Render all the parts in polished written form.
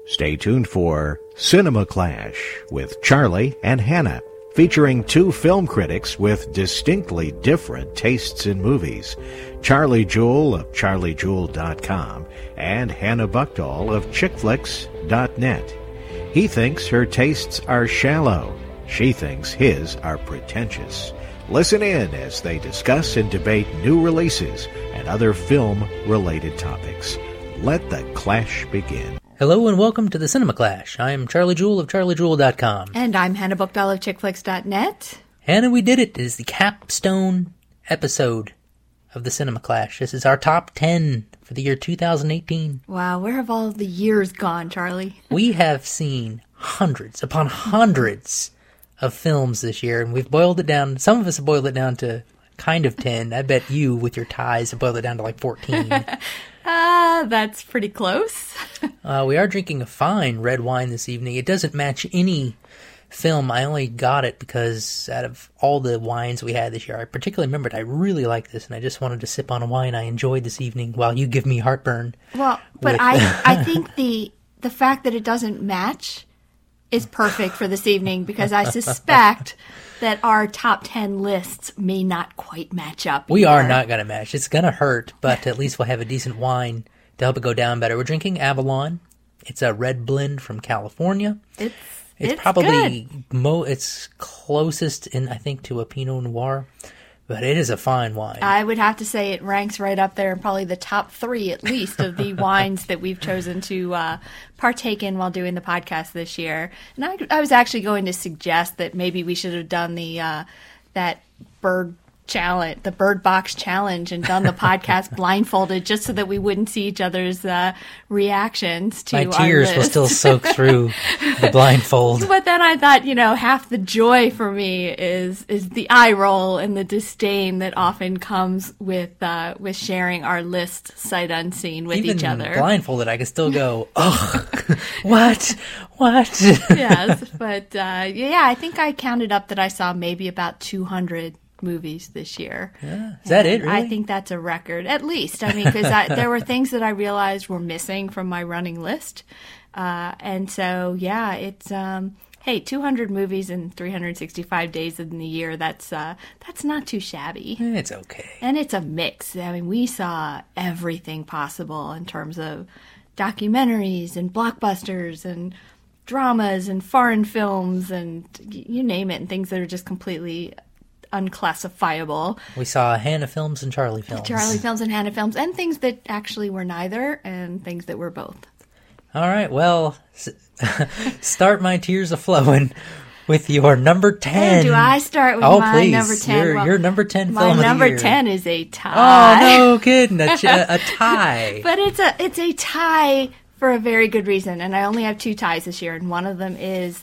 Stay tuned for Cinema Clash with Charlie and Hannah, featuring two film critics with distinctly different tastes in movies. Charlie Jewell of charliejewell.com and Hannah Buchdahl of chickflix.net. He thinks her tastes are shallow. She thinks his are pretentious. Listen in as they discuss and debate new releases and other film-related topics. Let the clash begin. Hello and welcome to the Cinema Clash. I am Charlie Jewell of charliejewell.com. And I'm Hannah Buchdahl of chickflix.net. Hannah, we did it. It is the capstone episode of the Cinema Clash. This is our top 10 for the year 2018. Wow, where have all the years gone, Charlie? We have seen hundreds upon hundreds of films this year, and we've boiled it down. Some of us have boiled it down to kind of 10. I bet you, with your ties, have boiled it down to like 14. That's pretty close. We are drinking a fine red wine this evening. It doesn't match any film. I only got it because out of all the wines we had this year, I particularly remembered I really like this, and I just wanted to sip on a wine I enjoyed this evening while you give me heartburn. Well, but I think the fact that it doesn't match is perfect for this evening, because I suspect that our top 10 lists may not quite match up. We are not going to match. It's going to hurt, but at least we'll have a decent wine to help it go down better. We're drinking Avalon. It's a red blend from California. It's probably it's closest in, I think, to a Pinot Noir, but it is a fine wine. I would have to say it ranks right up there in probably the top 3, at least, of the wines that we've chosen to partake in while doing the podcast this year. And I was actually going to suggest that maybe we should have done the that bird challenge, the Bird Box challenge, and done the podcast blindfolded, just so that we wouldn't see each other's reactions to our list. My tears will still soak through the blindfold. But then I thought, half the joy for me is the eye roll and the disdain that often comes with sharing our list sight unseen with each other. Even blindfolded, I can still go, ugh, what? Yes, but I think I counted up that I saw maybe about 200 movies this year. Yeah. Is that it, really? I think that's a record, at least. I mean, because there were things that I realized were missing from my running list. And so, it's, 200 movies in 365 days in the year, that's not too shabby. It's okay. And it's a mix. I mean, we saw everything possible in terms of documentaries and blockbusters and dramas and foreign films and you name it, and things that are just completely unclassifiable. We saw Hannah films and Charlie films. Charlie films and Hannah films, and things that actually were neither, and things that were both. All right, well, start my tears a-flowing with your number 10. Oh, do I start with my number 10? Your number 10 film of the year. My number 10 is a tie. Oh, no kidding, a tie. But it's a tie for a very good reason, and I only have 2 ties this year, and one of them is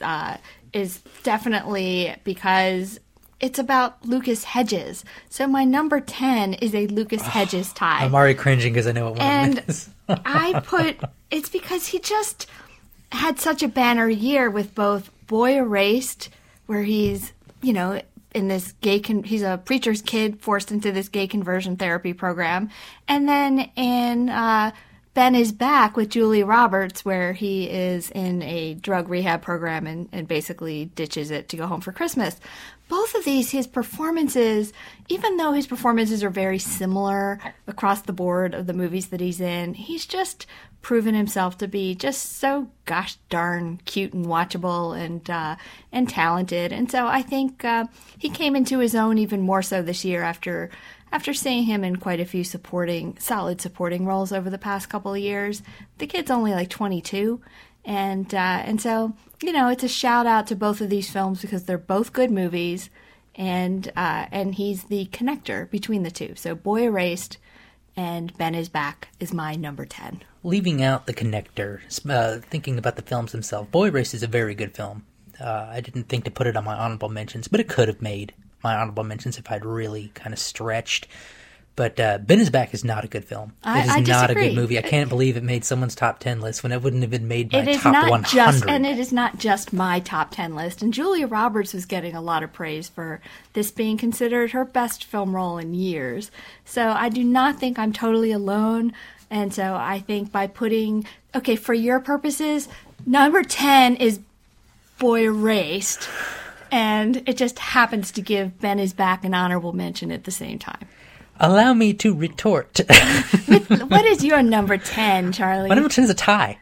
definitely because it's about Lucas Hedges. So my number 10 is a Lucas Hedges tie. I'm already cringing because I know what one of them is. It's because he just had such a banner year with both Boy Erased, where he's, in this he's a preacher's kid forced into this gay conversion therapy program. And then in Ben is Back with Julia Roberts, where he is in a drug rehab program and basically ditches it to go home for Christmas. Both of these, his performances, even though his performances are very similar across the board of the movies that he's in, he's just proven himself to be just so gosh darn cute and watchable and talented. And so I think he came into his own even more so this year after seeing him in quite a few solid supporting roles over the past couple of years. The kid's only like 22, and so it's a shout out to both of these films because they're both good movies, and he's the connector between the two. So Boy Erased and Ben is Back is my number 10. Leaving out the connector, thinking about the films themselves, Boy Erased is a very good film. I didn't think to put it on my honorable mentions, but it could have made my honorable mentions if I'd really kind of stretched. But Ben is Back is not a good film. It is not a good movie. I can't believe it made someone's top 10 list when it wouldn't have been made my top 100. And it is not just my top 10 list. And Julia Roberts was getting a lot of praise for this being considered her best film role in years. So I do not think I'm totally alone. And so I think by putting, for your purposes, Number 10 is Boy Erased, and it just happens to give Ben Is Back an honorable mention at the same time. Allow me to retort. What is your number 10, Charlie? My number 10 is a tie.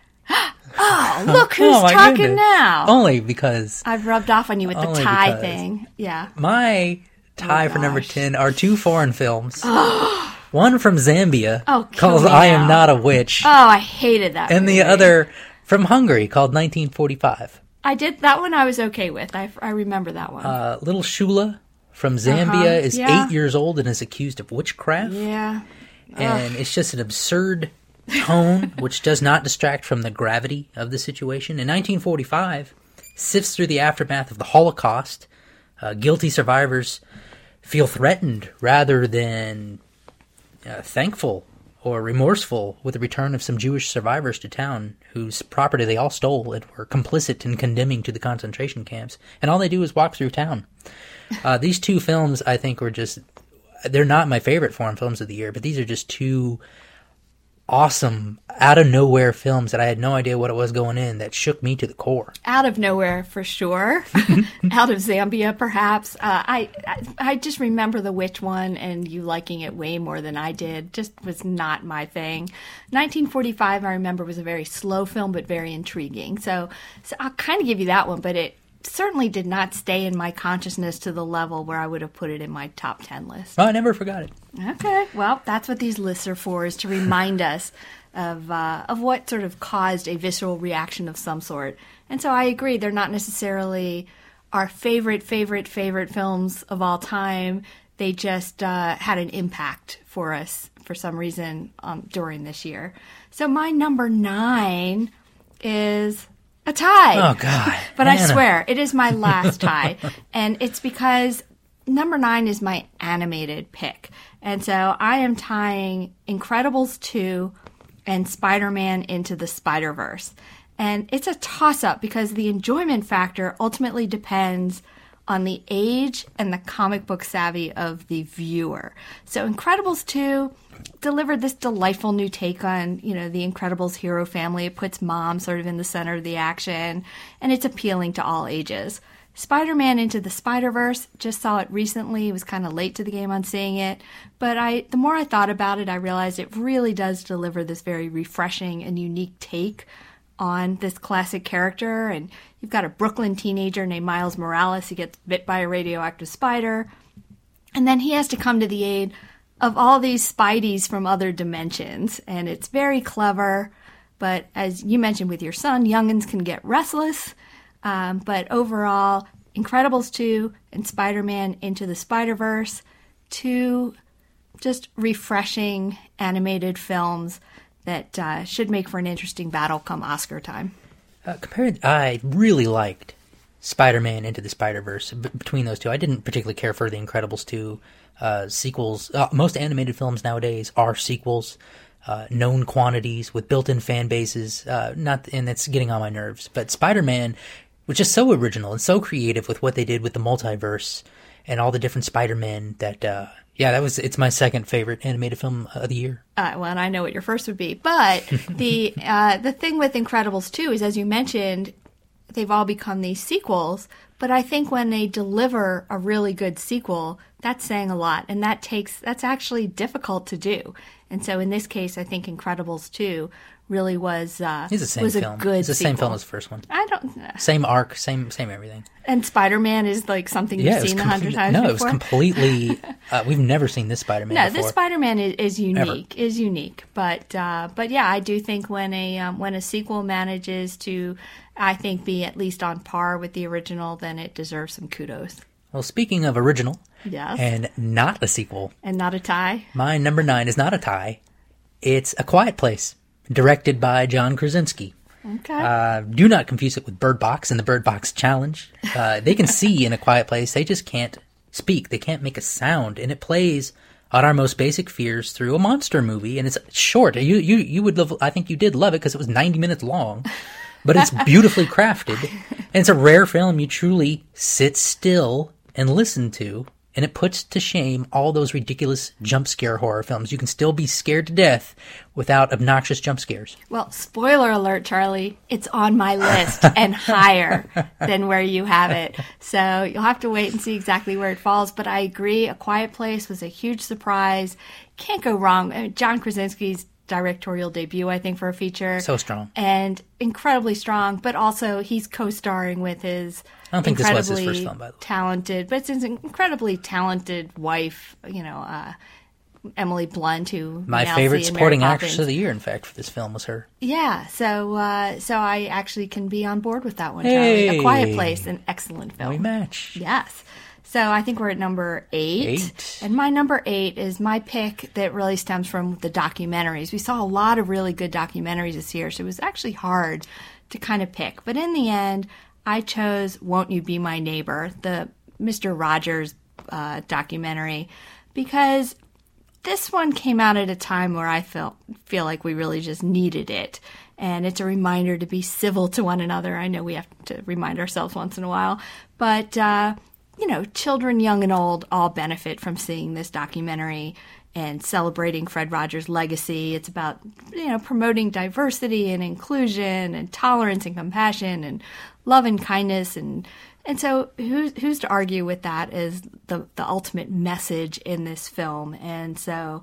Oh, look who's talking goodness. now. Only because... I've rubbed off on you with the tie thing. Yeah. My tie for number 10 are two foreign films. One from Zambia called I Am Not a Witch. Oh, I hated that And movie. the other from Hungary called 1945. I did. That one I was okay with. I remember that one. Little Shula from Zambia is 8 years old and is accused of witchcraft. Yeah. And it's just an absurd tone, which does not distract from the gravity of the situation. In 1945, sifts through the aftermath of the Holocaust. Guilty survivors feel threatened rather than thankful or remorseful with the return of some Jewish survivors to town whose property they all stole and were complicit in condemning to the concentration camps. And all they do is walk through town. These two films, I think, were just... They're not my favorite foreign films of the year, but these are just two awesome, out-of-nowhere films that I had no idea what it was going in that shook me to the core. Out of nowhere, for sure. Out of Zambia, perhaps. I just remember the witch one and you liking it way more than I did. Just was not my thing. 1945, I remember, was a very slow film, but very intriguing. So I'll kind of give you that one, but it certainly did not stay in my consciousness to the level where I would have put it in my top 10 list. Well, I never forgot it. Okay, well, that's what these lists are for, is to remind us of what sort of caused a visceral reaction of some sort. And so I agree, they're not necessarily our favorite films of all time. They just had an impact for us for some reason during this year. So my number 9 is a tie. Oh, God. But Hannah. I swear, it is my last tie. And it's because number 9 is my animated pick. And so I am tying Incredibles 2 and Spider-Man Into the Spider-Verse. And it's a toss-up because the enjoyment factor ultimately depends on the age and the comic book savvy of the viewer. So Incredibles 2 delivered this delightful new take on, the Incredibles hero family. It puts mom sort of in the center of the action, and it's appealing to all ages. Spider-Man Into the Spider-Verse, just saw it recently. Was kind of late to the game on seeing it. But the more I thought about it, I realized it really does deliver this very refreshing and unique take on this classic character. And you've got a Brooklyn teenager named Miles Morales who gets bit by a radioactive spider. And then he has to come to the aid of all these Spideys from other dimensions. And it's very clever. But as you mentioned with your son, youngins can get restless. But overall, Incredibles 2 and Spider-Man Into the Spider-Verse, two just refreshing animated films that should make for an interesting battle come Oscar time. I really liked Spider-Man Into the Spider-Verse. Between those two, I didn't particularly care for the Incredibles 2 sequels. Most animated films nowadays are sequels, known quantities with built-in fan bases. And it's getting on my nerves. But Spider-Man was just so original and so creative with what they did with the multiverse and all the different Spider-Men that. It's my second favorite animated film of the year. Well, and I know what your first would be. But the thing with Incredibles 2 is, as you mentioned, they've all become these sequels. But I think when they deliver a really good sequel, that's saying a lot. And that's actually difficult to do. And so in this case, I think Incredibles 2 really was a good sequel. It's the same film as the first one. Same arc, same everything. And Spider-Man is like something you've seen 100 times before? No, it was completely... we've never seen this Spider-Man before. No, this Spider-Man is unique. Ever. Is unique. But yeah, I do think when a sequel manages to, I think, be at least on par with the original, then it deserves some kudos. Well, speaking of original... Yes. And not a sequel. And not a tie. My number 9 is not a tie. It's A Quiet Place, directed by John Krasinski. Okay. Do not confuse it with Bird Box and the Bird Box Challenge. They can see in A Quiet Place. They just can't speak. They can't make a sound. And it plays on our most basic fears through a monster movie. And it's short. You would love, I think you did love it because it was 90 minutes long. But it's beautifully crafted. And it's a rare film you truly sit still and listen to And it puts to shame all those ridiculous jump scare horror films. You can still be scared to death without obnoxious jump scares. Well, spoiler alert, Charlie, it's on my list and higher than where you have it. So you'll have to wait and see exactly where it falls. But I agree, A Quiet Place was a huge surprise. Can't go wrong. I mean, John Krasinski's directorial debut, I think, for a feature. So strong. And incredibly strong, but also he's co-starring with his I don't think this was his first film, by the way. talented, but it's his incredibly talented wife, Emily Blunt, who My now favorite see in supporting Mary actress Poppins. of the year, in fact, for this film was her. Yeah, so I actually can be on board with that one, Charlie. Hey. A Quiet Place, an excellent film. We match. Yes. So I think we're at number 8. And my number 8 is my pick that really stems from the documentaries. We saw a lot of really good documentaries this year, so it was actually hard to kind of pick. But in the end, I chose Won't You Be My Neighbor, the Mr. Rogers documentary, because this one came out at a time where I feel like we really just needed it. And it's a reminder to be civil to one another. I know we have to remind ourselves once in a while. But, children, young and old, all benefit from seeing this documentary and celebrating Fred Rogers' legacy. It's about, promoting diversity and inclusion and tolerance and compassion and love and kindness. And so who's to argue with that as the ultimate message in this film? And so,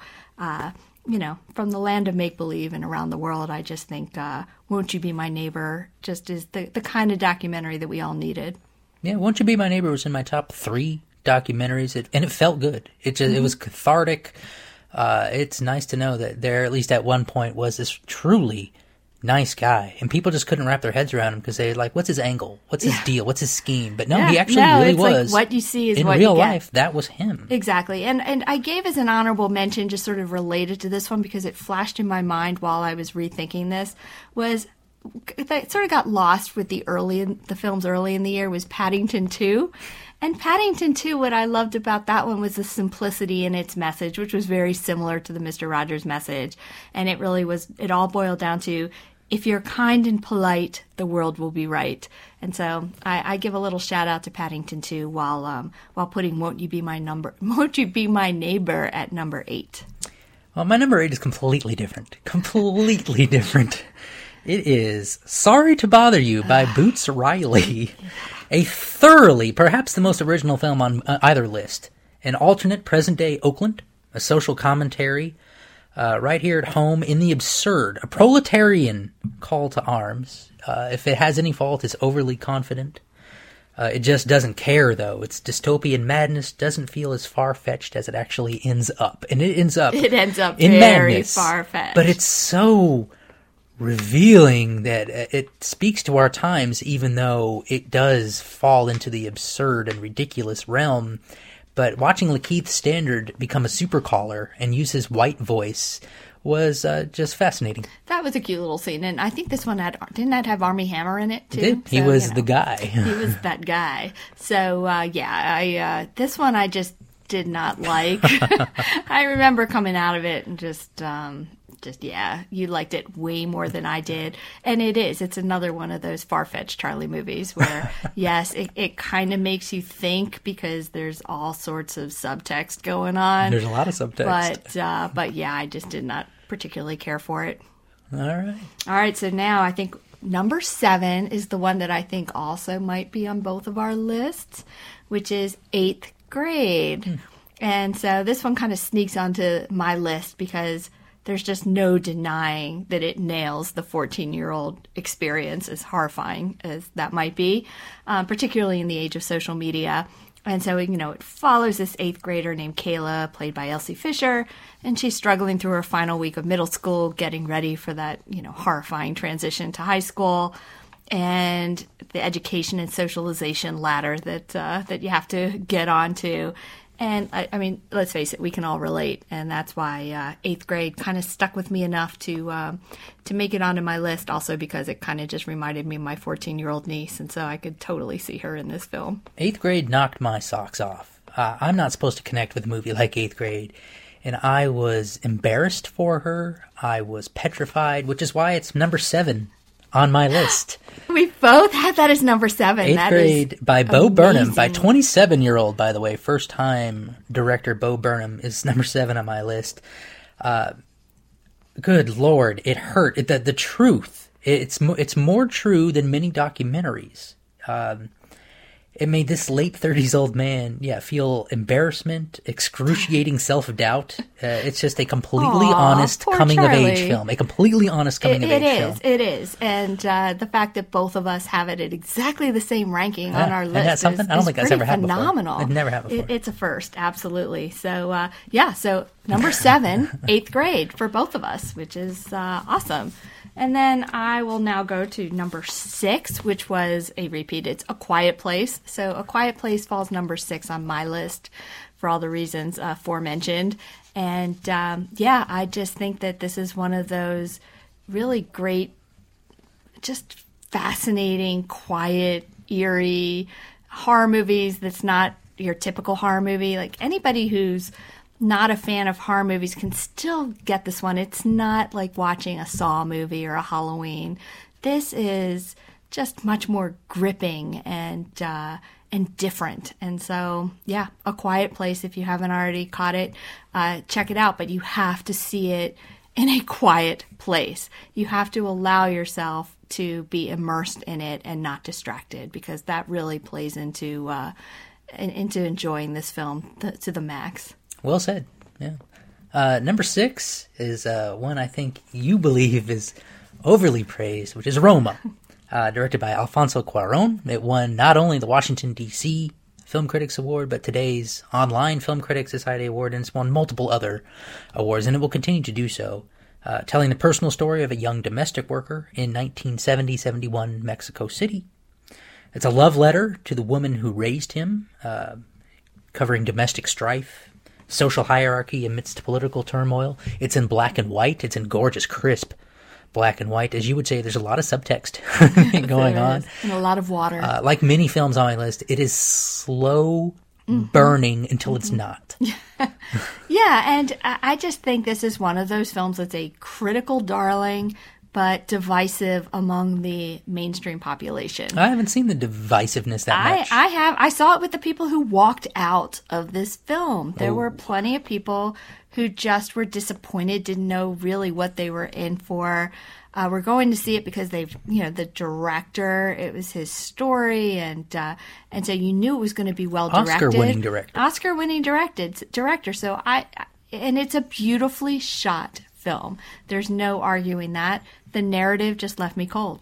from the land of make-believe and around the world, I just think Won't You Be My Neighbor just is the kind of documentary that we all needed. Yeah, Won't You Be My Neighbor was in my top 3 documentaries, and it felt good. It was cathartic. It's nice to know that there, at least at one point, was this truly nice guy, and people just couldn't wrap their heads around him because they're like, what's his angle? What's his deal? What's his scheme? But no, he actually really it's was. Like what you see is in what real you get. life, that was him. Exactly. And I gave as an honorable mention, just sort of related to this one because it flashed in my mind while I was rethinking this, was that sort of got lost with the films early in the year, was Paddington 2. And Paddington 2, what I loved about that one was the simplicity in its message, which was very similar to the Mr. Rogers message. And it really was, it all boiled down to, if you're kind and polite, the world will be right. And so I give a little shout out to Paddington 2 while putting Won't You Be My Neighbor at number 8. Well, my number 8 is completely different. Completely different. It is Sorry to Bother You by Boots Riley. A thoroughly, perhaps the most original film on either list. An alternate present-day Oakland, a social commentary, right here at home in the absurd, a proletarian call to arms. If it has any fault, it's overly confident. It just doesn't care, though. Its dystopian madness doesn't feel as far-fetched as it actually ends up. And it ends up in very madness, far-fetched. But it's so revealing that it speaks to our times, even though it does fall into the absurd and ridiculous realm. But watching Lakeith Stanford become a super caller and use his white voice was just fascinating. That was a cute little scene, and I think this one didn't that have Armie Hammer in it too? It did. He was the guy. He was that guy. So this one I just did not like. I remember coming out of it and just you liked it way more than I did. And it's another one of those far-fetched Charlie movies where, yes, it kind of makes you think because there's all sorts of subtext going on. There's a lot of subtext. But yeah, I just did not particularly care for it. All right. So now I think number 7 is the one that I think also might be on both of our lists, which is 8th Grade. And so this one kind of sneaks onto my list because there's just no denying that it nails the 14-year-old experience, as horrifying as that might be, particularly in the age of social media. And so, it follows this 8th grader named Kayla, played by Elsie Fisher, and she's struggling through her final week of middle school, getting ready for that, horrifying transition to high school, and the education and socialization ladder that you have to get onto. And I mean, let's face it, we can all relate, and that's why 8th Grade kind of stuck with me enough to make it onto my list. Also, because it kind of just reminded me of my 14-year-old niece, and so I could totally see her in this film. 8th Grade knocked my socks off. I'm not supposed to connect with a movie like 8th Grade, and I was embarrassed for her. I was petrified, which is why it's number 7 on my list. We both had that as number 7. Eighth That Grade is by Bo Burnham, by amazing. 27-year-old, by the way. First-time director Bo Burnham is number 7 on my list. Good Lord, it hurt. The truth, it's more true than many documentaries. It made this late 30s old man, feel embarrassment, excruciating self-doubt. It's just a completely honest poor coming-of-age Charlie. film. A completely honest coming-of-age film. It is. And the fact that both of us have it at exactly the same ranking on our Isn't list that something? is, I don't is think that's pretty ever happened before. phenomenal. It never happened before. It's a first, absolutely. So, so number 7, 8th grade for both of us, which is awesome. And then I will now go to number 6, which was a repeat. It's A Quiet Place. So A Quiet Place falls number 6 on my list for all the reasons aforementioned. And I just think that this is one of those really great, just fascinating, quiet, eerie horror movies that's not your typical horror movie. Like anybody who's not a fan of horror movies can still get this one. It's not like watching a Saw movie or a Halloween. This is just much more gripping and different. And so, A Quiet Place, if you haven't already caught it, check it out. But you have to see it in a quiet place. You have to allow yourself to be immersed in it and not distracted, because that really plays into enjoying this film to the max. Well said. Yeah. Number 6 is one I think you believe is overly praised, which is Roma, directed by Alfonso Cuarón. It won not only the Washington, D.C. Film Critics Award, but today's Online Film Critics Society Award, and it's won multiple other awards, and it will continue to do so, telling the personal story of a young domestic worker in 1970-71 Mexico City. It's a love letter to the woman who raised him, covering domestic strife, social hierarchy amidst political turmoil. It's in black and white. It's in gorgeous, crisp black and white. As you would say, there's a lot of subtext going on. And a lot of water. Like many films on my list, it is slow burning until it's not. Yeah, and I just think this is one of those films that's a critical darling, but divisive among the mainstream population. I haven't seen the divisiveness that much. I have. I saw it with the people who walked out of this film. There were plenty of people who just were disappointed, didn't know really what they were in for. We're going to see it because the director, it was his story, and so you knew it was going to be well directed. Oscar-winning director. So and it's a beautifully shot film. There's no arguing that. The narrative just left me cold.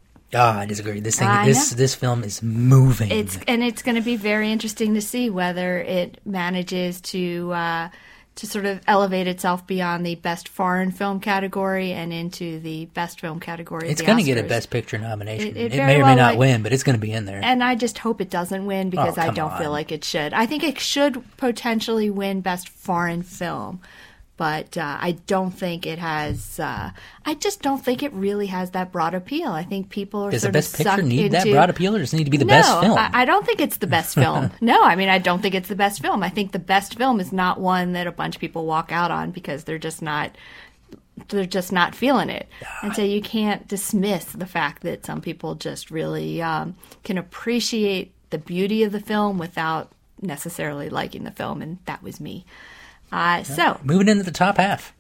I disagree. This film is moving. It's going to be very interesting to see whether it manages to sort of elevate itself beyond the best foreign film category and into the best film category. It's going to get a Best Picture nomination. It very may or well may not win, but it's going to be in there. And I just hope it doesn't win, because I don't feel like it should. I think it should potentially win Best Foreign Film. But I don't think it has. I just don't think it really has that broad appeal. I think people are does sort the of Best Picture sucked need into, that broad appeal, or does it need to be the best film? I don't think it's the best film. No, I mean, I don't think it's the best film. I think the best film is not one that a bunch of people walk out on because they're just not feeling it. And so you can't dismiss the fact that some people just really can appreciate the beauty of the film without necessarily liking the film, and that was me. So moving into the top half.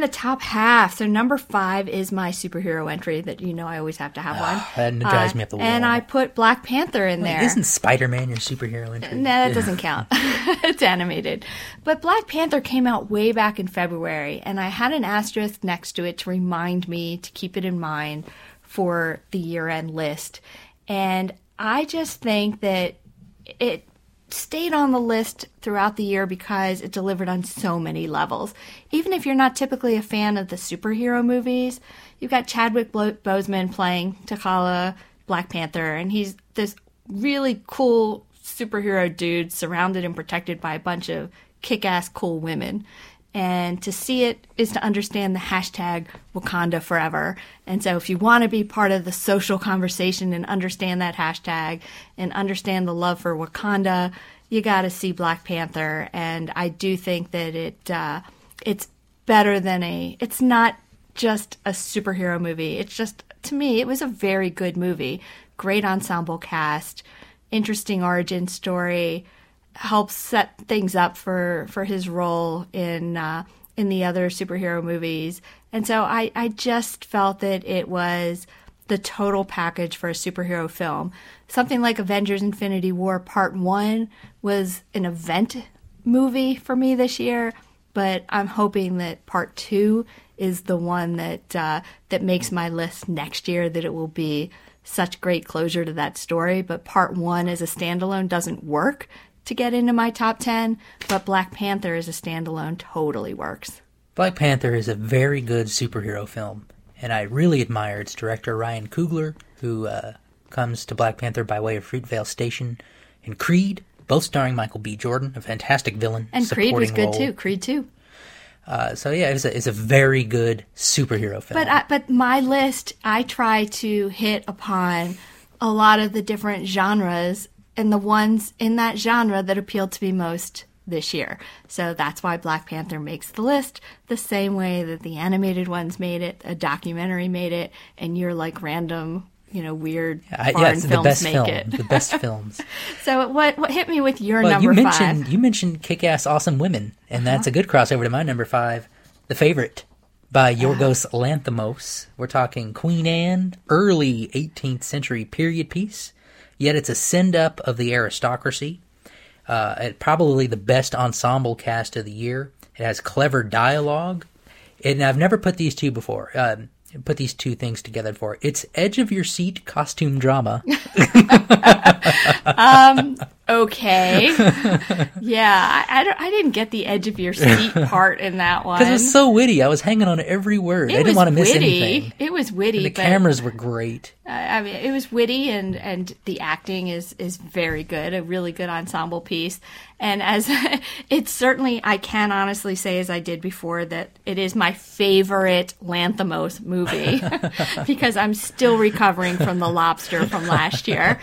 So number 5 is my superhero entry that I always have to have one. That drives me up the wall. And I put Black Panther in there. Isn't Spider-Man your superhero entry? No, that doesn't count. It's animated. But Black Panther came out way back in February, and I had an asterisk next to it to remind me to keep it in mind for the year-end list. And I just think that it stayed on the list throughout the year because it delivered on so many levels. Even if you're not typically a fan of the superhero movies, you've got Chadwick Boseman playing T'Challa, Black Panther, and he's this really cool superhero dude surrounded and protected by a bunch of kick-ass cool women. And to see it is to understand the hashtag Wakanda Forever. And so if you want to be part of the social conversation and understand that hashtag and understand the love for Wakanda, you got to see Black Panther. And I do think that it's better than it's not just a superhero movie. It's just to me, it was a very good movie. Great ensemble cast, interesting origin story, helps set things up for his role in the other superhero movies. And so I just felt that it was the total package for a superhero film. Something like Avengers Infinity War Part 1 was an event movie for me this year, but I'm hoping that Part 2 is the one that makes my list next year, that it will be such great closure to that story. But Part 1 as a standalone doesn't work to get into my top 10, but Black Panther as a standalone totally works. Black Panther is a very good superhero film, and I really admire its director, Ryan Coogler, who comes to Black Panther by way of Fruitvale Station, and Creed, both starring Michael B. Jordan, a fantastic villain. And Creed was good role. too. Creed too. So yeah, it's a very good superhero film. But my list, I try to hit upon a lot of the different genres and the ones in that genre that appealed to me most this year. So that's why Black Panther makes the list, the same way that the animated ones made it, a documentary made it, and your like random, weird foreign films make it. The best films. So what hit me with your number 5? You mentioned Kick-Ass Awesome Women, and that's a good crossover to my number 5, The Favorite, by Yorgos Lanthimos. We're talking Queen Anne, early 18th century period piece, yet it's a send-up of the aristocracy. Probably the best ensemble cast of the year. It has clever dialogue, and I've never put these two before. Put these two things together before. It's edge of your seat costume drama. Okay. Yeah, I didn't get the edge of your seat part in that one. Because it was so witty. I was hanging on every word. I didn't want to miss anything. It was witty. And the cameras were great. I mean, it was witty, and the acting is very good. A really good ensemble piece. And as it's certainly, I can honestly say, as I did before, that it is my favorite Lanthimos movie because I'm still recovering from The Lobster from last year.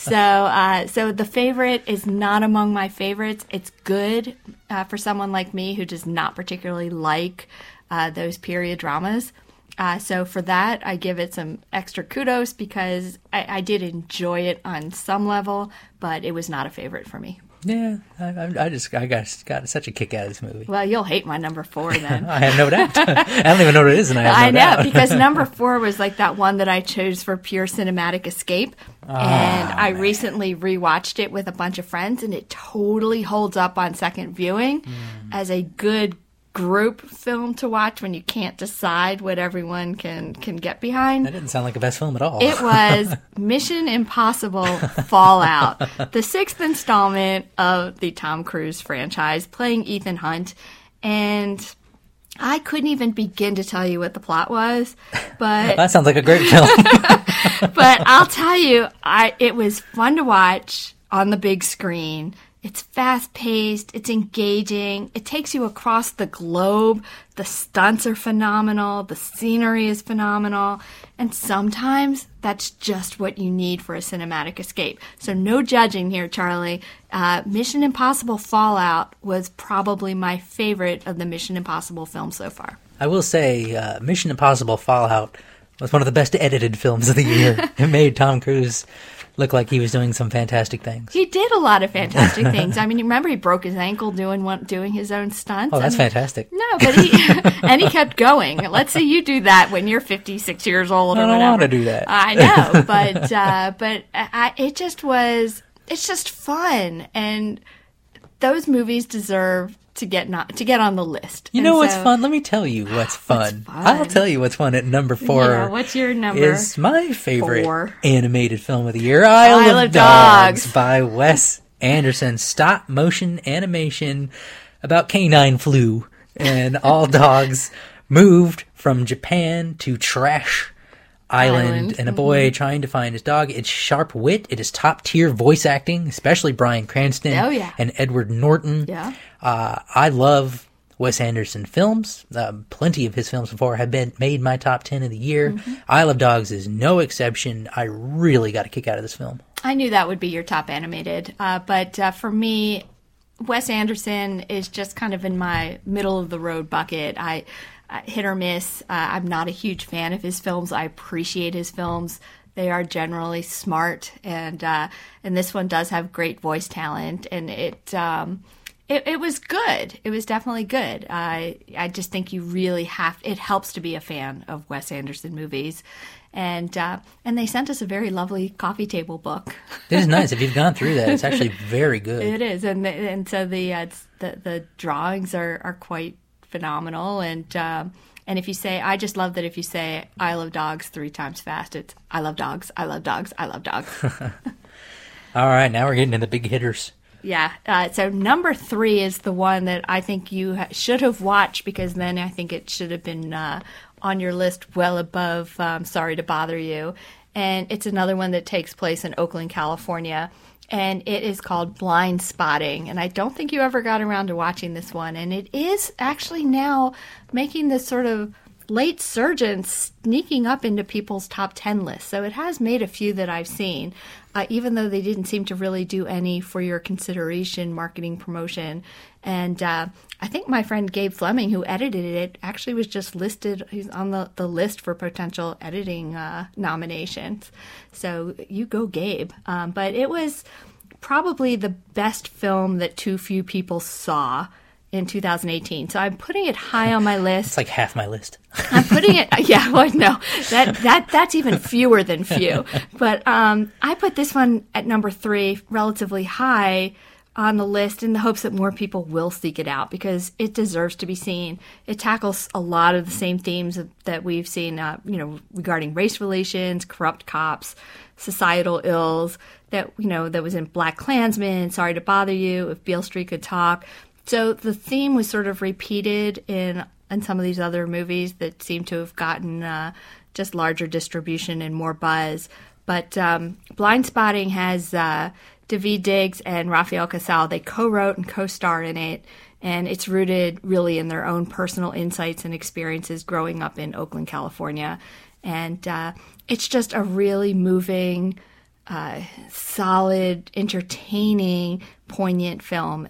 So The Favorite is not among my favorites. It's good for someone like me who does not particularly like those period dramas. So for that, I give it some extra kudos because I did enjoy it on some level, but it was not a favorite for me. Yeah, I got such a kick out of this movie. Well, you'll hate my number 4 then. I have no doubt. I don't even know what it is, and I have no doubt. Because number 4 was like that one that I chose for pure cinematic escape. And I recently rewatched it with a bunch of friends, and it totally holds up on second viewing as a good group film to watch when you can't decide what everyone can get behind. That didn't sound like a best film at all. It was Mission Impossible Fallout, the 6th installment of the Tom Cruise franchise, playing Ethan Hunt. And I couldn't even begin to tell you what the plot was, but that sounds like a great film. But I'll tell you, it was fun to watch on the big screen. It's fast-paced, it's engaging, it takes you across the globe, the stunts are phenomenal, the scenery is phenomenal, and sometimes that's just what you need for a cinematic escape. So no judging here, Charlie. Mission Impossible Fallout was probably my favorite of the Mission Impossible films so far. I will say, Mission Impossible Fallout was one of the best edited films of the year. It made Tom Cruise look like he was doing some fantastic things. He did a lot of fantastic things. I mean, you remember he broke his ankle doing his own stunts? Oh, that's fantastic. No, but he kept going. Let's say you do that when you're 56 years old or whatever. I don't want to do that. I know, but it's just fun, and those movies deserve to get on the list. You know what's fun? Let me tell you what's fun. I'll tell you what's fun at number 4. Yeah, what's your number? Is my favorite 4 animated film of the year, Isle of Dogs by Wes Anderson. Stop motion animation about canine flu, and all dogs moved from Japan to Trash Island, and a boy trying to find his dog. It's sharp wit. It is top tier voice acting, especially Bryan Cranston and Edward Norton. Yeah. I love Wes Anderson films. Plenty of his films before have been made my top 10 of the year. Isle of Dogs is no exception. I really got a kick out of this film. I knew that would be your top animated, but for me, Wes Anderson is just kind of in my middle of the road bucket. I hit or miss. I'm not a huge fan of his films. I appreciate his films. They are generally smart, and this one does have great voice talent, and it was good. It was definitely good. I just think you really it helps to be a fan of Wes Anderson movies. And they sent us a very lovely coffee table book. It is nice. If you've gone through that, it's actually very good. It is, and so the drawings are quite phenomenal. And if you say, I just love that if you say I love dogs 3 times fast, it's I love dogs, I love dogs, I love dogs. All right, now we're getting to the big hitters. Yeah. So number 3 is the one that I think you should have watched, because then I think it should have been on your list well above Sorry to Bother You. And it's another one that takes place in Oakland, California. And it is called Blind Spotting. And I don't think you ever got around to watching this one. And it is actually now making this sort of late surge, sneaking up into people's top 10 lists. So it has made a few that I've seen, even though they didn't seem to really do any for your consideration, marketing, promotion. And I think my friend Gabe Fleming, who edited it, actually was just listed. He's on the list for potential editing nominations. So you go, Gabe. But it was probably the best film that too few people saw in 2018. So I'm putting it high on my list. It's like half my list. I'm putting it, yeah, well, no, that's even fewer than few. But I put this one at number 3, relatively high on the list, in the hopes that more people will seek it out, because it deserves to be seen. It tackles a lot of the same themes that we've seen, regarding race relations, corrupt cops, societal ills, that was in Black Klansman, Sorry to Bother You, If Beale Street Could Talk. So the theme was sort of repeated in some of these other movies that seem to have gotten just larger distribution and more buzz. But Blind Spotting has Daveed Diggs and Rafael Casal. They co-wrote and co-star in it, and it's rooted really in their own personal insights and experiences growing up in Oakland, California. And it's just a really moving, solid, entertaining, poignant film.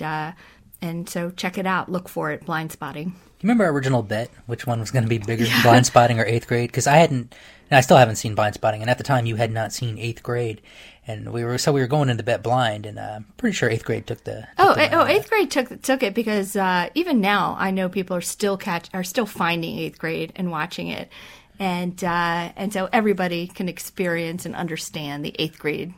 And so check it out. Look for it, Blind Spotting. Do you remember our original bet, which one was going to be bigger, Blind Spotting or 8th Grade? Because I still haven't seen Blind Spotting, and at the time you had not seen 8th Grade. And we were going into bet blind, and I'm pretty sure 8th Grade took the... 8th Grade took it, because even now I know people are still finding 8th Grade and watching it. And so everybody can experience and understand the 8th grade,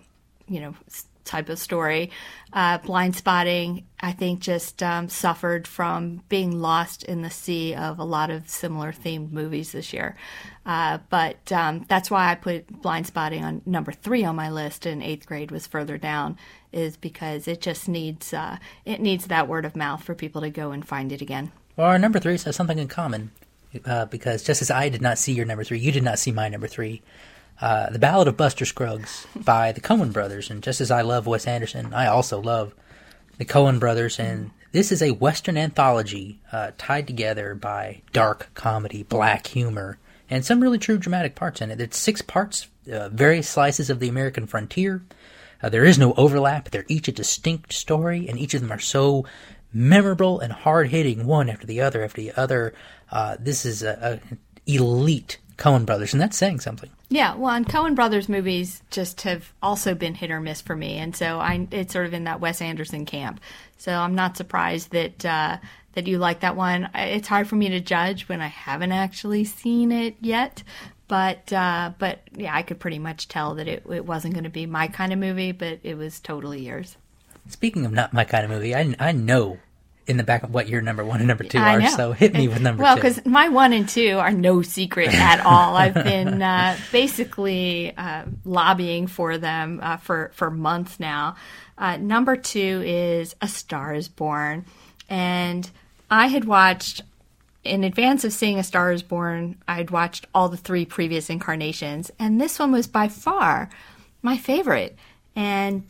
type of story. Blind Spotting, I think, just suffered from being lost in the sea of a lot of similar themed movies this year. But that's why I put Blind Spotting on number 3 on my list, and 8th Grade was further down, is because it just needs that word of mouth for people to go and find it again. Well, our number 3 has something in common, because just as I did not see your number 3, you did not see my number 3. The Ballad of Buster Scruggs by the Coen brothers. And just as I love Wes Anderson, I also love the Coen brothers. And this is a Western anthology tied together by dark comedy, black humor, and some really true dramatic parts in it. It's 6 parts, various slices of the American frontier. There is no overlap. They're each a distinct story, and each of them are so memorable and hard-hitting, one after the other after the other. This is a elite Coen brothers, and that's saying something. Yeah, well, and Coen brothers movies just have also been hit or miss for me, and so it's sort of in that Wes Anderson camp. So I'm not surprised that you like that one. It's hard for me to judge when I haven't actually seen it yet, but yeah, I could pretty much tell that it wasn't going to be my kind of movie, but it was totally yours. Speaking of not my kind of movie, I know in the back of what your number 1 and number 2 are, so hit me with number 2. Well, because my 1 and 2 are no secret at all. I've been basically lobbying for them for months now. Number 2 is A Star is Born. And I had watched, in advance of seeing A Star is Born, I'd watched all the 3 previous incarnations. And this one was by far my favorite. And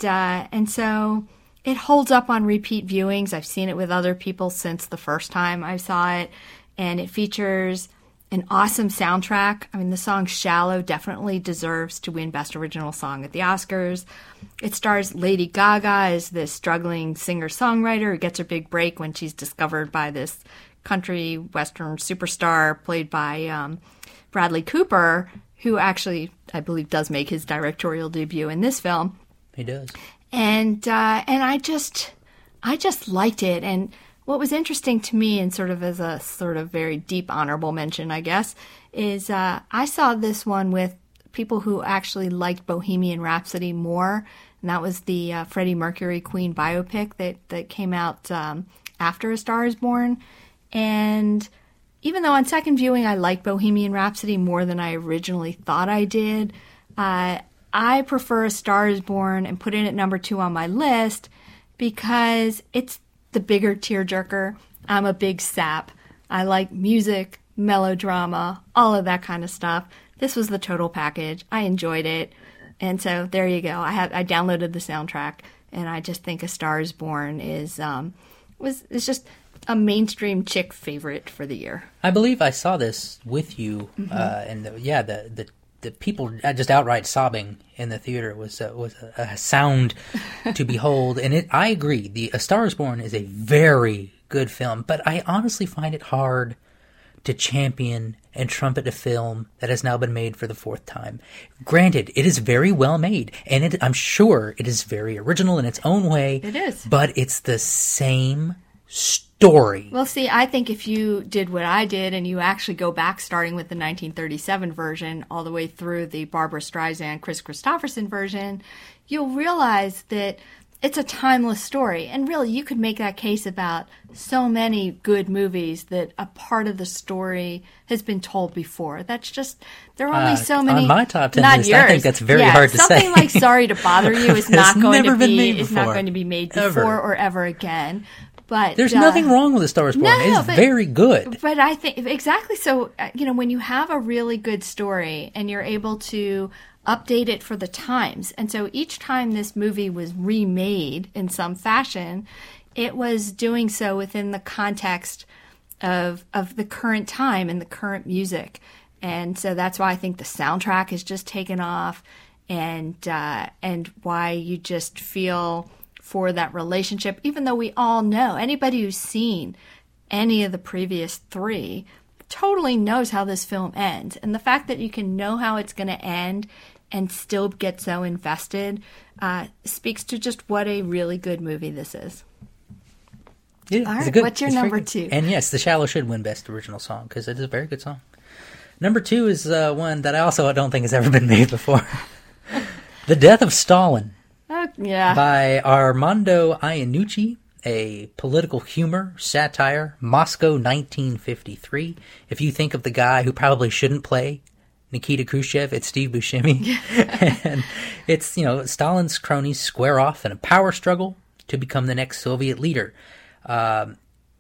so it holds up on repeat viewings. I've seen it with other people since the first time I saw it. And it features an awesome soundtrack. I mean, the song Shallow definitely deserves to win Best Original Song at the Oscars. It stars Lady Gaga as this struggling singer-songwriter who gets her big break when she's discovered by this country western superstar played by Bradley Cooper, who actually, I believe, does make his directorial debut in this film. He does. And I just liked it. And what was interesting to me, and sort of as a sort of very deep honorable mention, I guess, is I saw this one with people who actually liked Bohemian Rhapsody more. And that was the Freddie Mercury Queen biopic that came out after A Star is Born. And even though on second viewing I like Bohemian Rhapsody more than I originally thought I did, I prefer A Star is Born and put it at number 2 on my list because it's the bigger tearjerker. I'm a big sap. I like music, melodrama, all of that kind of stuff. This was the total package. I enjoyed it. And so there you go. I downloaded the soundtrack, and I just think A Star is Born is just a mainstream chick favorite for the year. I believe I saw this with you, and the people just outright sobbing in the theater was a sound to behold. And I agree. A Star is Born is a very good film, but I honestly find it hard to champion and trumpet a film that has now been made for the 4th time. Granted, it is very well made, and I'm sure it is very original in its own way. It is. But it's the same story. Well, see, I think if you did what I did and you actually go back starting with the 1937 version all the way through the Barbra Streisand, Chris Christopherson version, you'll realize that it's a timeless story. And really, you could make that case about so many good movies that a part of the story has been told before. That's just, there are only so many. On my top 10 not list, yours. I think that's very hard to say. Something like Sorry to Bother You is not going to be made before Ever. or ever again. But there's nothing wrong with A Star is Born. It's very good. But I think exactly so. When you have a really good story and you're able to update it for the times, and so each time this movie was remade in some fashion, it was doing so within the context of the current time and the current music, and so that's why I think the soundtrack has just taken off, and why you just feel for that relationship, even though we all know, anybody who's seen any of the previous 3 totally knows how this film ends. And the fact that you can know how it's going to end and still get so invested speaks to just what a really good movie this is. Yeah, all right, what's your number 2? And yes, The Shallow should win Best Original Song because it is a very good song. Number 2 is one that I also don't think has ever been made before. The Death of Stalin. Yeah. By Armando Iannucci, a political humor, satire, Moscow 1953. If you think of the guy who probably shouldn't play Nikita Khrushchev, it's Steve Buscemi. And it's, Stalin's cronies square off in a power struggle to become the next Soviet leader. The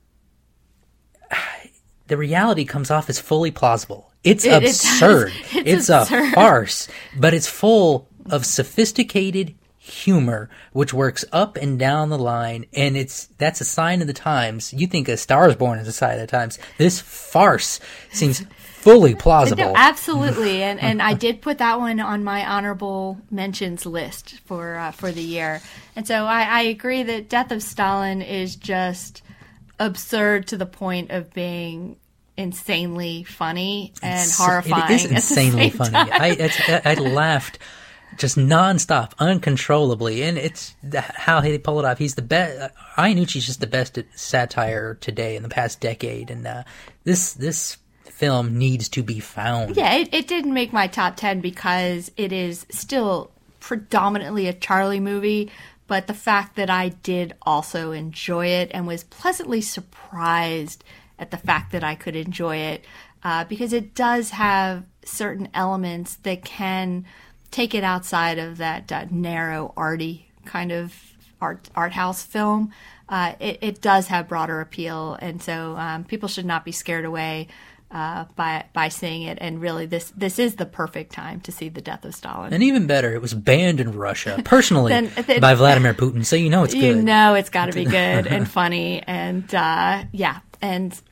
reality comes off as fully plausible. It's absurd. It's absurd. A farce, but it's full of sophisticated humor, which works up and down the line, and that's a sign of the times. You think A Star is Born is a sign of the times. This farce seems fully plausible. No, absolutely, and I did put that one on my honorable mentions list for the year. And so I agree that Death of Stalin is just absurd to the point of being insanely funny and horrifying. It is insanely funny. I laughed just nonstop, uncontrollably, and it's how they pull it off. He's the best. Iannucci's just the best at satire today in the past decade, and this film needs to be found. Yeah, it didn't make my top 10 because it is still predominantly a Charlie movie, but the fact that I did also enjoy it and was pleasantly surprised at the fact that I could enjoy it, because it does have certain elements that can take it outside of that narrow, arty kind of art house film. It does have broader appeal, and so people should not be scared away by seeing it. And really, this is the perfect time to see The Death of Stalin. And even better, it was banned in Russia personally by Vladimir Putin, so you know it's good. You know it's got to be good and funny, and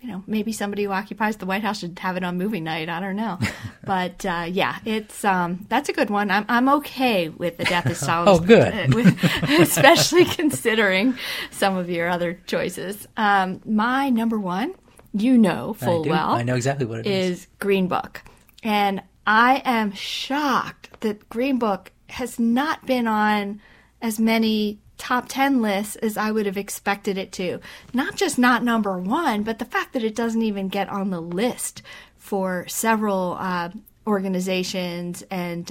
maybe somebody who occupies the White House should have it on movie night. I don't know. But yeah, it's that's a good one. I'm okay with The Death of Stalin. Oh, good. Especially considering some of your other choices. My number one, full well. I know exactly what it is Green Book. And I am shocked that Green Book has not been on as many top 10 lists as I would have expected it to. Not just not number one, but the fact that it doesn't even get on the list for several organizations and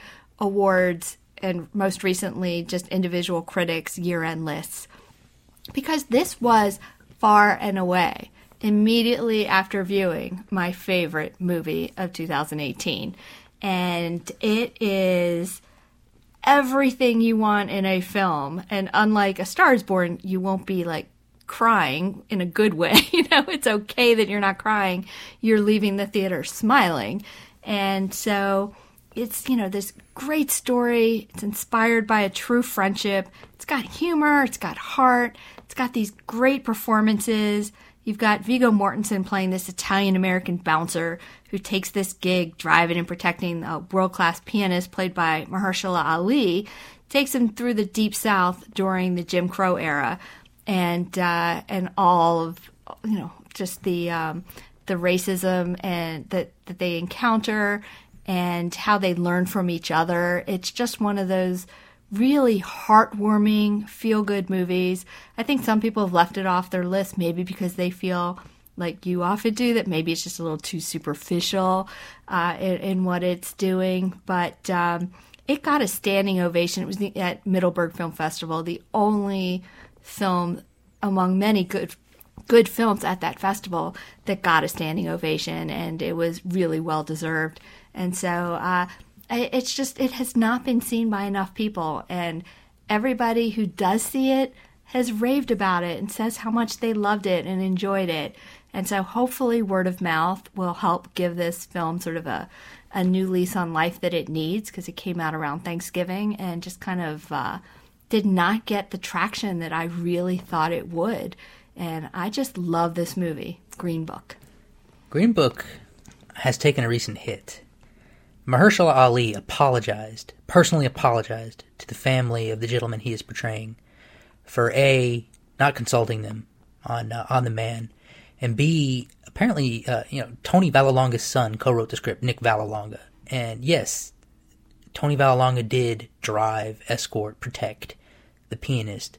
awards, and most recently just individual critics' year-end lists. Because this was far and away, immediately after viewing, my favorite movie of 2018. And it is everything you want in a film. And unlike A Star is Born, you won't be like crying in a good way. It's okay that you're not crying. You're leaving the theater smiling. And so it's, this great story. It's inspired by a true friendship. It's got humor. It's got heart. It's got these great performances. You've got Viggo Mortensen playing this Italian-American bouncer who takes this gig driving and protecting a world-class pianist played by Mahershala Ali, takes him through the Deep South during the Jim Crow era, and all of just the racism and that they encounter and how they learn from each other. It's just one of those really heartwarming, feel-good movies. I think some people have left it off their list, maybe because they feel like you often do, that maybe it's just a little too superficial in what it's doing. But it got a standing ovation. It was at Middleburg Film Festival, the only film among many good films at that festival that got a standing ovation, and it was really well-deserved. And so it has not been seen by enough people, and everybody who does see it has raved about it and says how much they loved it and enjoyed it. And so hopefully word of mouth will help give this film sort of a new lease on life that it needs, because it came out around Thanksgiving and just kind of did not get the traction that I really thought it would. And I just love this movie, Green Book. Green Book has taken a recent hit. Mahershala Ali personally apologized to the family of the gentleman he is portraying for A, not consulting them on the man, and B, apparently, Tony Vallelonga's son co-wrote the script, Nick Vallelonga. And yes, Tony Vallelonga did drive, escort, protect the pianist.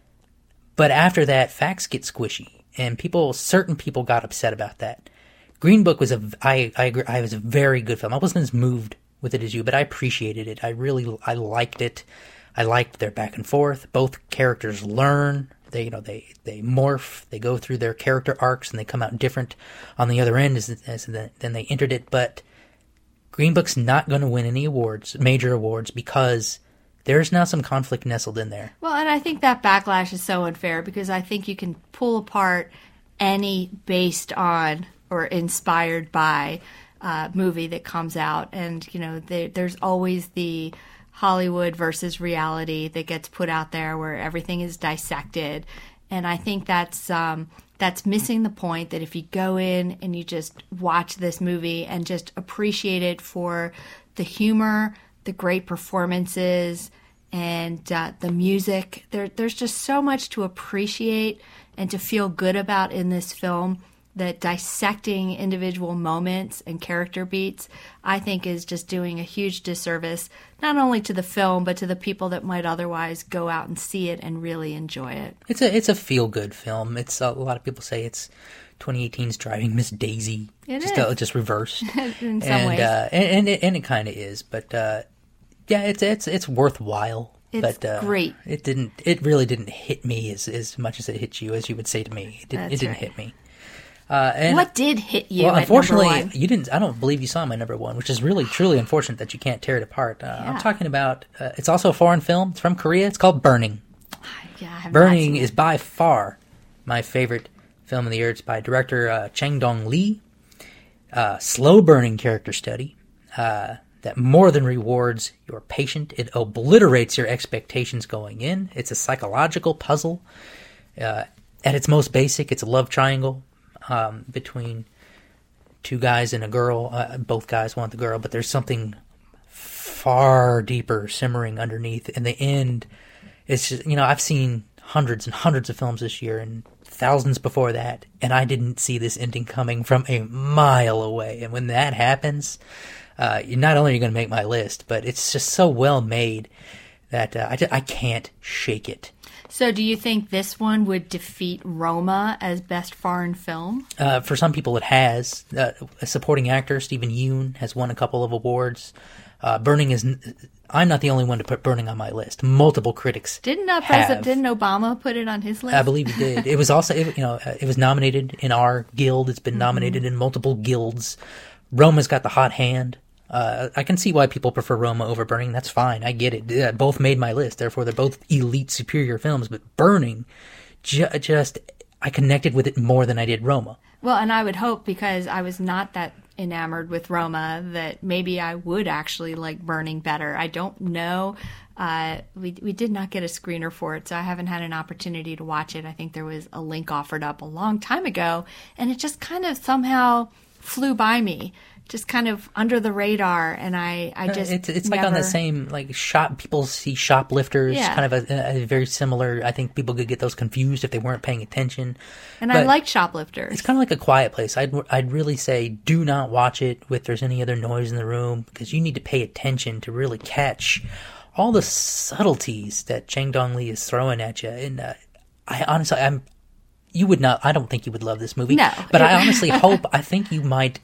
But after that, facts get squishy, and certain people got upset about that. Green Book was I agree, it was a very good film. I wasn't as moved with it as you, but I appreciated it. I liked it. I liked their back and forth. Both characters learn. They morph. They go through their character arcs, and they come out different on the other end than they entered it. But Green Book's not going to win any major awards, because there's now some conflict nestled in there. Well, and I think that backlash is so unfair, because I think you can pull apart any based on or inspired by movie that comes out, and there's always the Hollywood versus reality that gets put out there where everything is dissected, and I think that's missing the point. That if you go in and you just watch this movie and just appreciate it for the humor, the great performances, and the music, there's just so much to appreciate and to feel good about in this film, that dissecting individual moments and character beats, I think, is just doing a huge disservice, not only to the film, but to the people that might otherwise go out and see it and really enjoy it. It's a feel-good film. It's a lot of people say it's 2018's Driving Miss Daisy. Just reversed. In some ways. And it kind of is, but yeah, it's worthwhile. It's great. It really didn't hit me as much as it hit you, as you would say to me. It didn't hit me. And, what did hit you? Well, at unfortunately, number one? you didn't. I don't believe you saw my number one, which is really truly unfortunate that you can't tear it apart. I'm talking about. It's also a foreign film. It's from Korea. It's called Burning. Yeah, Burning is by far my favorite film of the year. It's by director Chang Dong Lee. Slow burning character study that more than rewards your patient. It obliterates your expectations going in. It's a psychological puzzle. At its most basic, it's a love triangle. between two guys and a girl. Both guys want the girl, but there's something far deeper simmering underneath. In the end, it's just, I've seen hundreds and hundreds of films this year and thousands before that, and I didn't see this ending coming from a mile away. And when that happens, not only are you going to make my list, but it's just so well made that I can't shake it. So do you think this one would defeat Roma as best foreign film? For some people it has. A supporting actor, Stephen Yeun, has won a couple of awards. Burning is... I'm not the only one to put Burning on my list. Multiple critics didn't Obama put it on his list? I believe he did. It was also, it was nominated in our guild. It's been nominated in multiple guilds. Roma's got the hot hand. I can see why people prefer Roma over Burning. That's fine. I get it. Both made my list. Therefore, they're both elite, superior films. But Burning, just I connected with it more than I did Roma. Well, and I would hope, because I was not that enamored with Roma, that maybe I would actually like Burning better. I don't know. We did not get a screener for it, so I haven't had an opportunity to watch it. I think there was a link offered up a long time ago, and it just kind of somehow flew by me. Just kind of under the radar, and I just it's never... like on the same shop. People see Shoplifters, kind of a very similar. I think people could get those confused if they weren't paying attention. And but I like Shoplifters. It's kind of like A Quiet Place. I'd really say do not watch it if there's any other noise in the room, because you need to pay attention to really catch all the subtleties that Chang Dong Lee is throwing at you. And I honestly, you would not. I don't think you would love this movie. No, but I honestly I think you might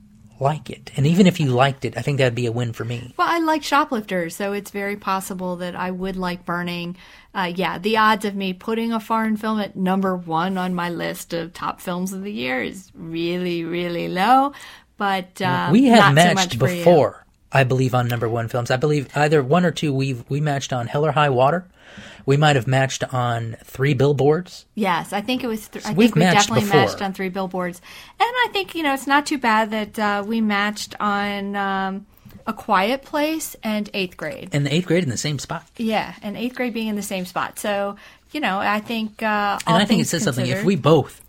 like it. And even if you liked it, I think that'd be a win for me. Well, I like Shoplifters, so it's very possible that I would like Burning. The odds of me putting a foreign film at number 1 on my list of top films of the year is really, really low. But we have not matched so much before, I believe, on number 1 films. I believe either 1 or 2 we matched on Hell or High Water. We might have matched on 3 Billboards. Yes, I think it was. I we've think we matched definitely before. matched on 3 Billboards, and I think it's not too bad that we matched on A Quiet Place and 8th Grade. And the 8th Grade in the same spot. Yeah, and 8th Grade being in the same spot. So I think. And I think it says something. If we both,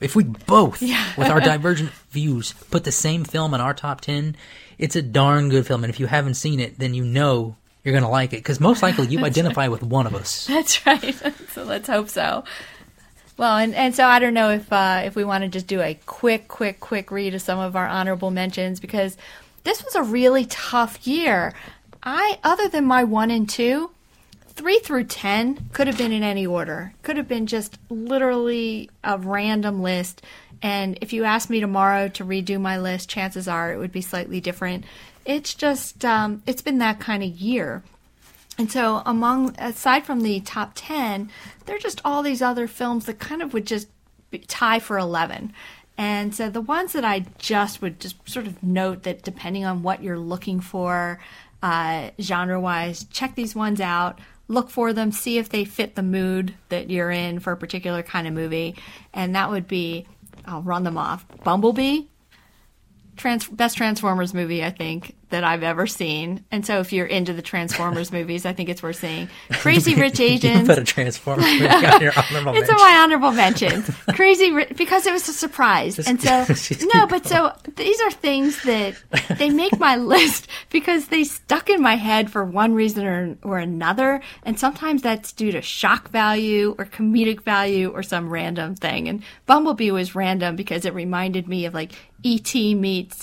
with our divergent views, put the same film in our top 10, it's a darn good film. And if you haven't seen it, then you're going to like it, because most likely you identify with one of us. That's right. So let's hope so. Well, and so I don't know if we want to just do a quick read of some of our honorable mentions, because this was a really tough year. Other than my 1 and 2, 3 through 10 could have been in any order. Could have been just literally a random list. And if you asked me tomorrow to redo my list, chances are it would be slightly different. It's just, it's been that kind of year. And so aside from the top 10, there are just all these other films that kind of would just tie for 11. And so the ones that I would sort of note that depending on what you're looking for, genre-wise, check these ones out, look for them, see if they fit the mood that you're in for a particular kind of movie. And that would be, I'll run them off, Bumblebee, best Transformers movie, I think, that I've ever seen. And so if you're into the Transformers movies, I think it's worth seeing. Crazy Rich Asians. You put a Transformers movie on your honorable mention. It's in my honorable mentions. Because it was a surprise. And so, so these are things that they make my list because they stuck in my head for one reason or another. And sometimes that's due to shock value or comedic value or some random thing. And Bumblebee was random because it reminded me of like E.T. meets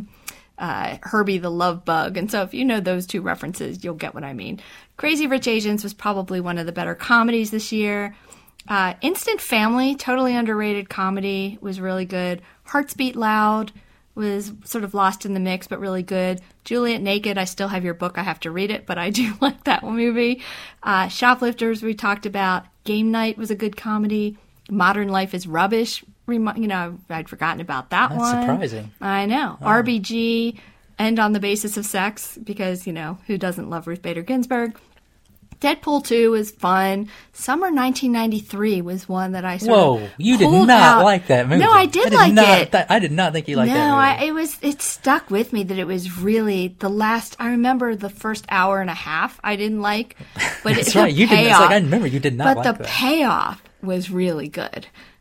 Herbie the Love Bug. And so if you know those two references, you'll get what I mean. Crazy Rich Asians was probably one of the better comedies this year. Instant Family, totally underrated comedy, was really good. Hearts Beat Loud was sort of lost in the mix, but really good. Juliet Naked, I still have your book. I have to read it, but I do like that movie. Shoplifters, we talked about. Game Night was a good comedy. Modern Life is Rubbish. I'd forgotten about that one. That's surprising. I know. Oh. RBG, End on the Basis of Sex, because, who doesn't love Ruth Bader Ginsburg? Deadpool 2 was fun. Summer 1993 was one that I sort of you did not like that movie. No, I did like it. I did not think you liked that movie. No, it stuck with me that it was really I remember the first hour and a half I didn't like. But That's right. You didn't. It's like, I remember you did not like that. But the payoff was really good.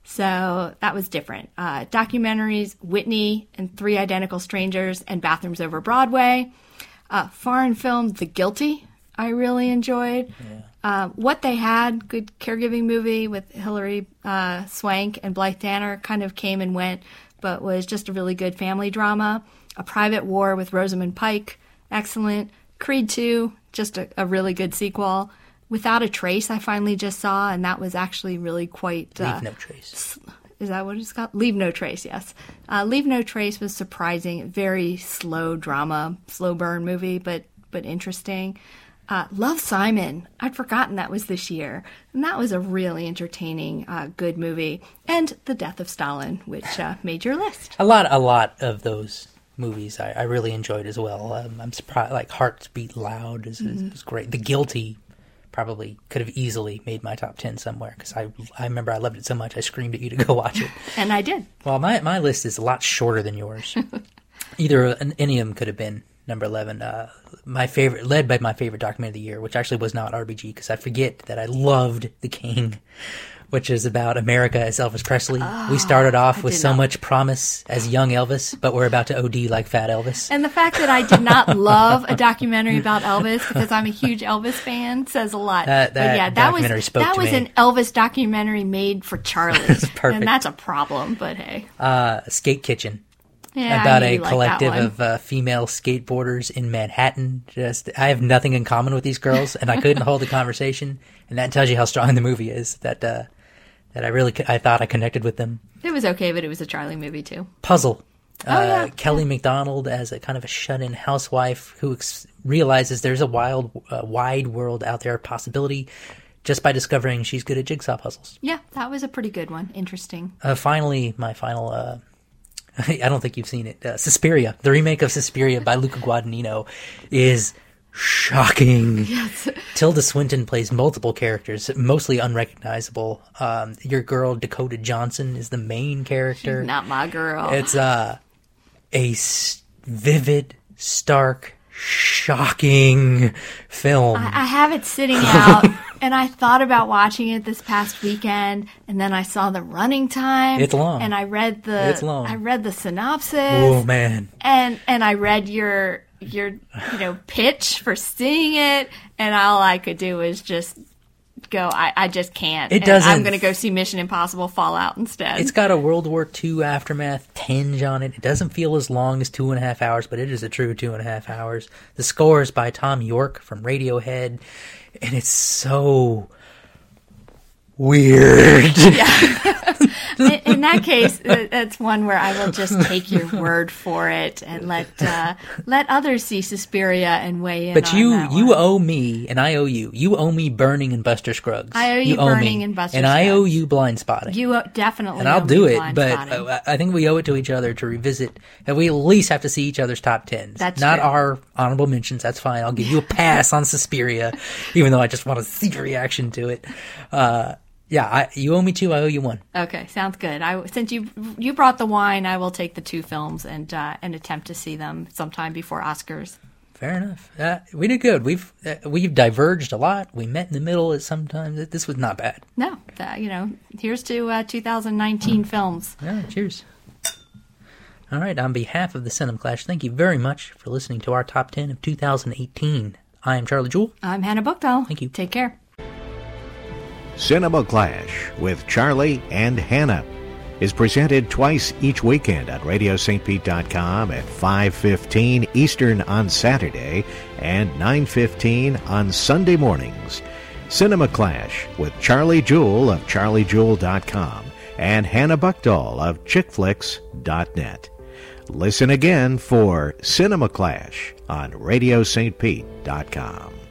So that was different. Documentaries, Whitney and Three Identical Strangers and Bathrooms Over Broadway. Foreign film, The Guilty, I really enjoyed. Yeah. What They Had, good caregiving movie with Hilary Swank and Blythe Danner, kind of came and went, but was just a really good family drama. A Private War with Rosamund Pike, excellent. Creed 2, just a really good sequel. Without a Trace, I finally just saw, and that was actually really quite... Leave No Trace. Is that what it's called? Leave No Trace, yes. Leave No Trace was surprising. Very slow drama, slow burn movie, but interesting. Love, Simon. I'd forgotten that was this year. And that was a really entertaining, good movie. And The Death of Stalin, which made your list. A lot of those movies I really enjoyed as well. I'm surprised, like Hearts Beat Loud is great. The Guilty probably could have easily made my top 10 somewhere, because I remember I loved it so much I screamed at you to go watch it. And I did. Well, my list is a lot shorter than yours. Either any of them could have been number 11. My favorite, led by my favorite documentary of the year, which actually was not RBG, because I forget that I loved The King, which is about America as Elvis Presley. We started off with so much promise as young Elvis, but we're about to OD like fat Elvis. And the fact that I did not love a documentary about Elvis, because I'm a huge Elvis fan, says a lot. That documentary spoke to me. That was an Elvis documentary made for Charlie. Perfect. And that's a problem, but hey. Skate Kitchen. Yeah, about a collective of female skateboarders in Manhattan. I have nothing in common with these girls, and I couldn't hold a conversation. And that tells you how strong the movie is. That I thought I connected with them. It was okay, but it was a Charlie movie too. Puzzle. Kelly MacDonald as a kind of a shut-in housewife who realizes there's a wide world out there of possibility just by discovering she's good at jigsaw puzzles. Yeah, that was a pretty good one. Interesting. Finally, my final... I don't think you've seen it. Suspiria, the remake of Suspiria by Luca Guadagnino, is shocking. Yes. Tilda Swinton plays multiple characters, mostly unrecognizable. Your girl Dakota Johnson is the main character. She's not my girl. It's a vivid, stark, shocking film. I have it sitting out, and I thought about watching it this past weekend, and then I saw the running time. It's long. And I read the synopsis. Oh man. And I read your pitch for seeing it, and all I could do was just go, I just can't. It doesn't. I'm going to go see Mission Impossible Fallout instead. It's got a World War II aftermath tinge on it. It doesn't feel as long as 2.5 hours, but it is a true 2.5 hours. The score is by Tom York from Radiohead, and it's so weird. Yeah. In that case, that's one where I will just take your word for it and let others see Suspiria and weigh in. But you owe me, and I owe you. You owe me Burning and Buster Scruggs. I owe you Burning and Buster Scruggs. And I owe you Blind Spotting. You definitely. And I'll do it, but I think we owe it to each other to revisit. And we at least have to see each other's top 10s. That's not true. Our honorable mentions. That's fine. I'll give you a pass on Suspiria, even though I just want to see your reaction to it. Yeah, you owe me 2, I owe you 1. Okay, sounds good. Since you brought the wine, I will take the 2 films and attempt to see them sometime before Oscars. Fair enough. We did good. We've diverged a lot. We met in the middle at some time. This was not bad. No, here's to 2019 films. Yeah, cheers. All right, on behalf of the Cinema Clash, thank you very much for listening to our top 10 of 2018. I am Charlie Jewell. I'm Hannah Buchdahl. Thank you. Take care. Cinema Clash with Charlie and Hannah is presented twice each weekend on RadioSt. at 5:15 Eastern on Saturday and 9:15 on Sunday mornings. Cinema Clash with Charlie Jewell of CharlieJewell.com and Hannah Buchdahl of ChickFlix.net. Listen again for Cinema Clash on RadioSt.com.